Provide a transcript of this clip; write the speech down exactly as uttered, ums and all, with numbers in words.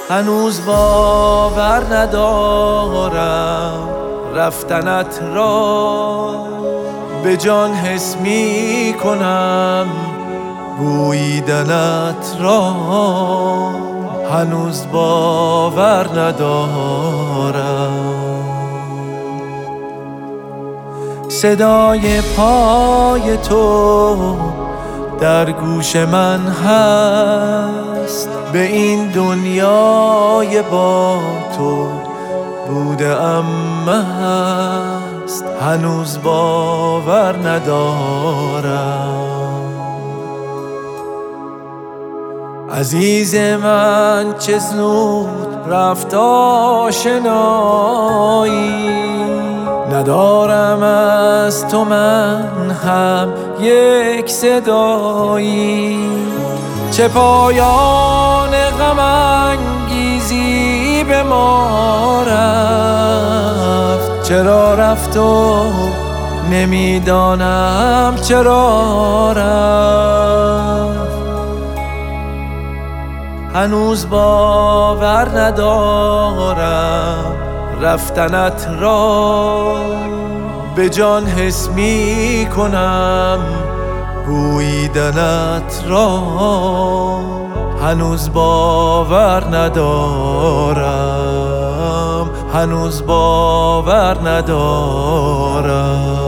هنوز باور ندارم رفتنت را، به جان حس می کنم بویدنت را. هنوز باور ندارم صدای پای تو در گوش من هست. به این دنیای با تو بوده ام مست. هنوز باور ندارم عزیز من چه زود رفت آشنایی. ندارم از تو من هم یک صدایی. چه پایان غم انگیزی به ما رفت. چرا رفت و نمیدانم چرا رفت. هنوز باور ندارم رفتنت را، به جان حس می کنم بویدنت را. هنوز باور ندارم، هنوز باور ندارم.